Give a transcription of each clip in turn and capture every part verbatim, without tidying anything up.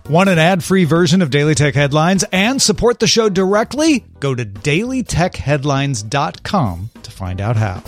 Want an ad-free version of Daily Tech Headlines and support the show directly? Go to daily tech headlines dot com to find out how.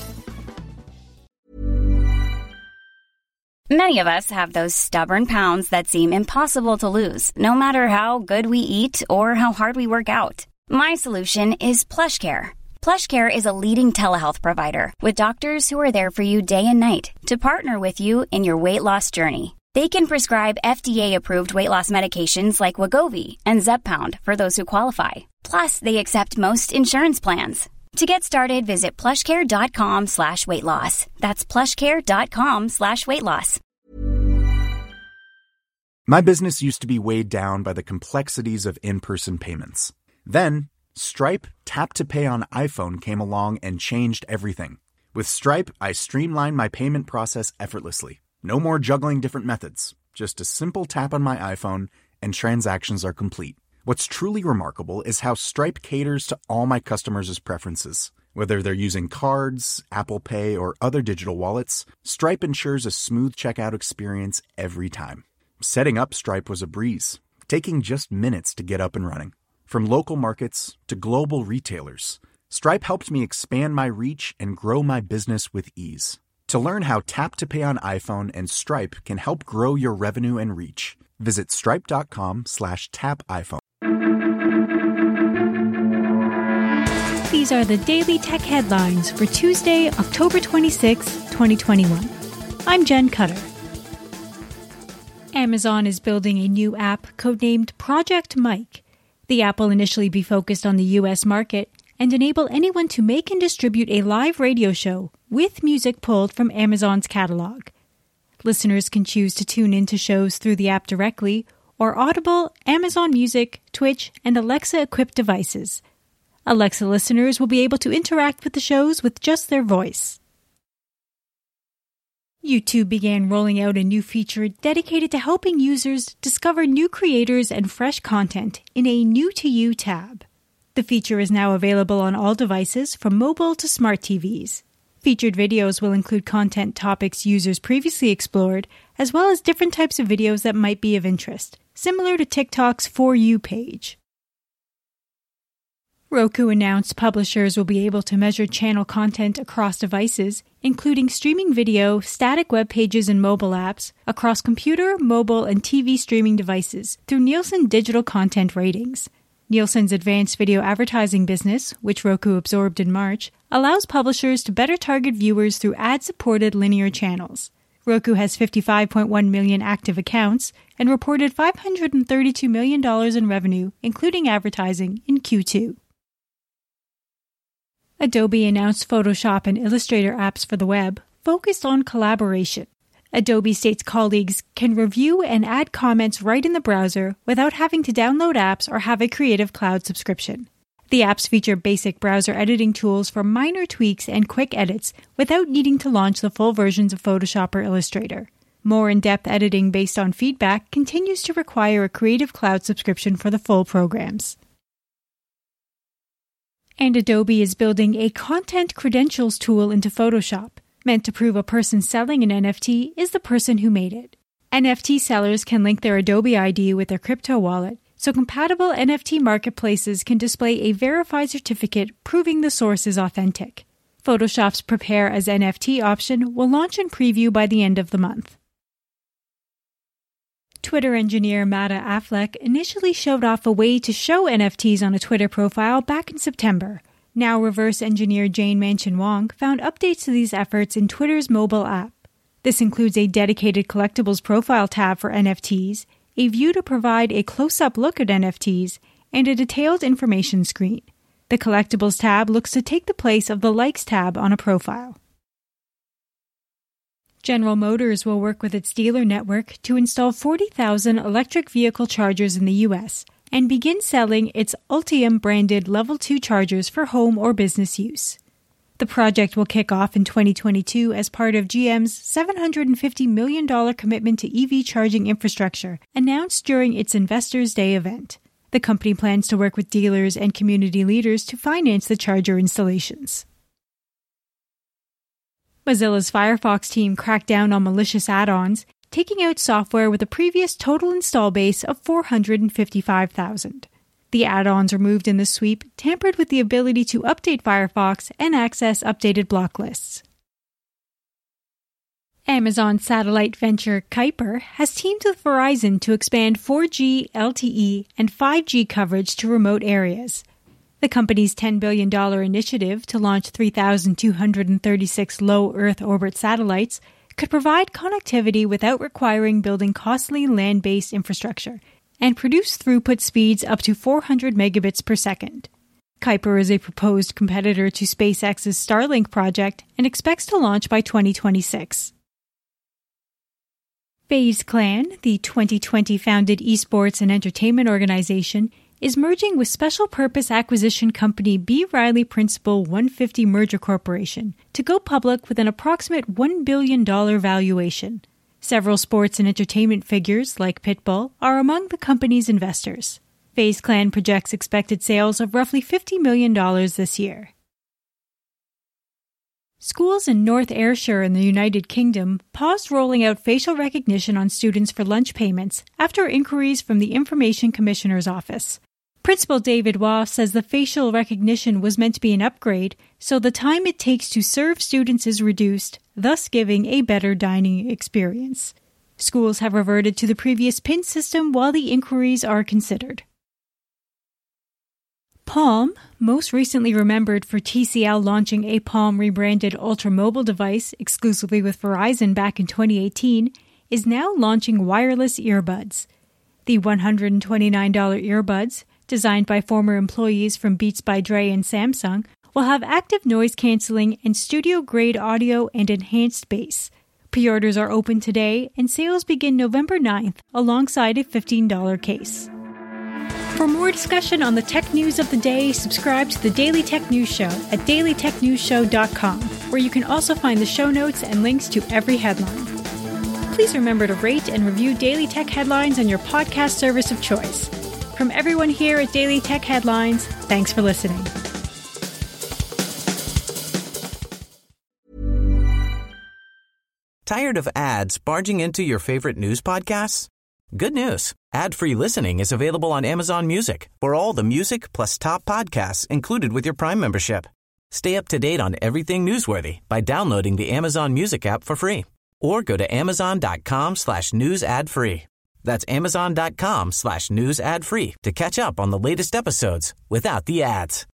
Many of us have those stubborn pounds that seem impossible to lose, no matter how good we eat or how hard we work out. My solution is PlushCare. PlushCare is a leading telehealth provider with doctors who are there for you day and night to partner with you in your weight loss journey. They can prescribe F D A-approved weight loss medications like Wegovy and Zepbound for those who qualify. Plus, they accept most insurance plans. To get started, visit plushcare.com slash weight loss. That's plushcare.com slash weight loss. My business used to be weighed down by the complexities of in-person payments. Then, Stripe Tap to Pay on iPhone came along and changed everything. With Stripe, I streamlined my payment process effortlessly. No more juggling different methods. Just a simple tap on my iPhone and transactions are complete. What's truly remarkable is how Stripe caters to all my customers' preferences. Whether they're using cards, Apple Pay, or other digital wallets, Stripe ensures a smooth checkout experience every time. Setting up Stripe was a breeze, taking just minutes to get up and running. From local markets to global retailers, Stripe helped me expand my reach and grow my business with ease. To learn how Tap to Pay on iPhone and Stripe can help grow your revenue and reach, visit stripe.com slash tap iPhone. These are the Daily Tech Headlines for Tuesday, October twenty-sixth, twenty twenty-one. I'm Jen Cutter. Amazon is building a new app codenamed Project Mike. The app will initially be focused on the U S market and enable anyone to make and distribute a live radio show with music pulled from Amazon's catalog. Listeners can choose to tune into shows through the app directly or Audible, Amazon Music, Twitch, and Alexa-equipped devices. Alexa listeners will be able to interact with the shows with just their voice. YouTube began rolling out a new feature dedicated to helping users discover new creators and fresh content in a New to You tab. The feature is now available on all devices from mobile to smart T Vs. Featured videos will include content topics users previously explored, as well as different types of videos that might be of interest, similar to TikTok's For You page. Roku announced publishers will be able to measure channel content across devices, including streaming video, static web pages, and mobile apps, across computer, mobile, and T V streaming devices through Nielsen Digital Content Ratings. Nielsen's advanced video advertising business, which Roku absorbed in March, allows publishers to better target viewers through ad-supported linear channels. Roku has fifty-five point one million active accounts and reported five hundred thirty-two million dollars in revenue, including advertising, in Q two. Adobe announced Photoshop and Illustrator apps for the web, focused on collaboration. Adobe states colleagues can review and add comments right in the browser without having to download apps or have a Creative Cloud subscription. The apps feature basic browser editing tools for minor tweaks and quick edits without needing to launch the full versions of Photoshop or Illustrator. More in-depth editing based on feedback continues to require a Creative Cloud subscription for the full programs. And Adobe is building a content credentials tool into Photoshop, meant to prove a person selling an N F T is the person who made it. N F T sellers can link their Adobe I D with their crypto wallet, so compatible N F T marketplaces can display a verified certificate proving the source is authentic. Photoshop's Prepare as N F T option will launch in preview by the end of the month. Twitter engineer Mata Affleck initially showed off a way to show N F Ts on a Twitter profile back in September. Now reverse engineer Jane Manchin Wong found updates to these efforts in Twitter's mobile app. This includes a dedicated collectibles profile tab for N F Ts, a view to provide a close-up look at N F Ts, and a detailed information screen. The collectibles tab looks to take the place of the likes tab on a profile. General Motors will work with its dealer network to install forty thousand electric vehicle chargers in the U S and begin selling its Ultium-branded Level two chargers for home or business use. The project will kick off in twenty twenty-two as part of G M's seven hundred fifty million dollars commitment to E V charging infrastructure announced during its Investors' Day event. The company plans to work with dealers and community leaders to finance the charger installations. Mozilla's Firefox team cracked down on malicious add-ons, taking out software with a previous total install base of four hundred fifty-five thousand. The add-ons removed in the sweep tampered with the ability to update Firefox and access updated block lists. Amazon satellite venture Kuiper has teamed with Verizon to expand four G, L T E, and five G coverage to remote areas. The company's ten billion dollars initiative to launch three thousand two hundred thirty-six low Earth orbit satellites could provide connectivity without requiring building costly land-based infrastructure and produce throughput speeds up to four hundred megabits per second. Kuiper is a proposed competitor to SpaceX's Starlink project and expects to launch by twenty twenty-six. FaZe Clan, the twenty twenty founded esports and entertainment organization, is merging with special purpose acquisition company B. Riley Principal one fifty Merger Corporation to go public with an approximate one billion dollars valuation. Several sports and entertainment figures, like Pitbull, are among the company's investors. FaZe Clan projects expected sales of roughly fifty million dollars this year. Schools in North Ayrshire in the United Kingdom paused rolling out facial recognition on students for lunch payments after inquiries from the Information Commissioner's Office. Principal David Waugh says the facial recognition was meant to be an upgrade, so the time it takes to serve students is reduced, thus giving a better dining experience. Schools have reverted to the previous PIN system while the inquiries are considered. Palm, most recently remembered for T C L launching a Palm rebranded ultra-mobile device exclusively with Verizon back in twenty eighteen, is now launching wireless earbuds. The one hundred twenty-nine dollars earbuds, designed by former employees from Beats by Dre and Samsung, will have active noise canceling and studio-grade audio and enhanced bass. Pre-orders are open today, and sales begin November ninth, alongside a fifteen dollars case. For more discussion on the tech news of the day, subscribe to the Daily Tech News Show at daily tech news show dot com, where you can also find the show notes and links to every headline. Please remember to rate and review Daily Tech Headlines on your podcast service of choice. From everyone here at Daily Tech Headlines, thanks for listening. Tired of ads barging into your favorite news podcasts? Good news. Ad-free listening is available on Amazon Music for all the music plus top podcasts included with your Prime membership. Stay up to date on everything newsworthy by downloading the Amazon Music app for free or go to amazon.com slash news ad free. That's amazon.com slash news ad free to catch up on the latest episodes without the ads.